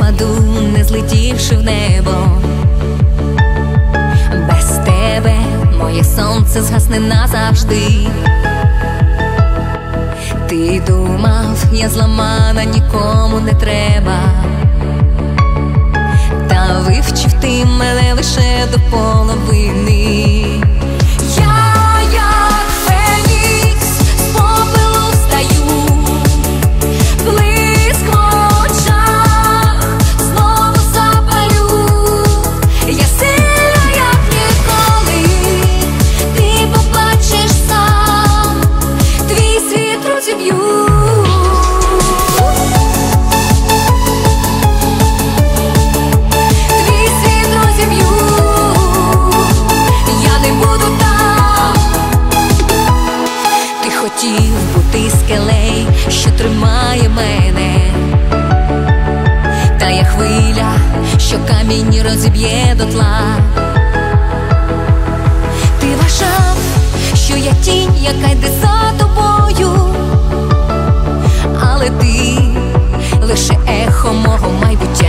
впаду, не злетівши в небо. Без тебе моє сонце згасне назавжди. Ти думав, я зламана, нікому не треба, та вивчив ти мене лише до половини. Я, як фенікс, з попелу встаю, блиск в очах знову запалю. Я сильна, як ніколи, ти побачиш сам, твій світ розіб'ю. Хотів бути скелей, що тримає мене, та я хвиля, що камінь розіб'є дотла. Ти вважав, що я тінь, яка йде за тобою, але ти лише ехо мого майбуття.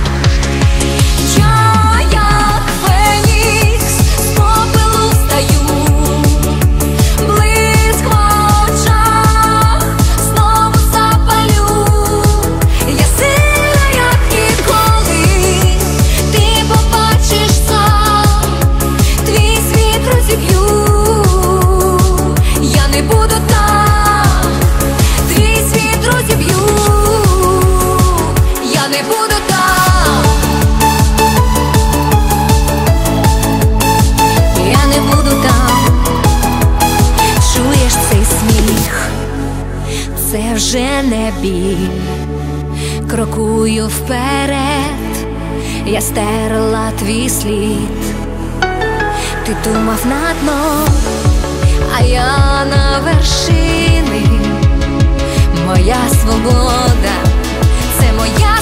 Це вже не біль, крокую вперед, я стерла твій слід. Ти думав на дно, а я на вершині. Моя свобода – це моя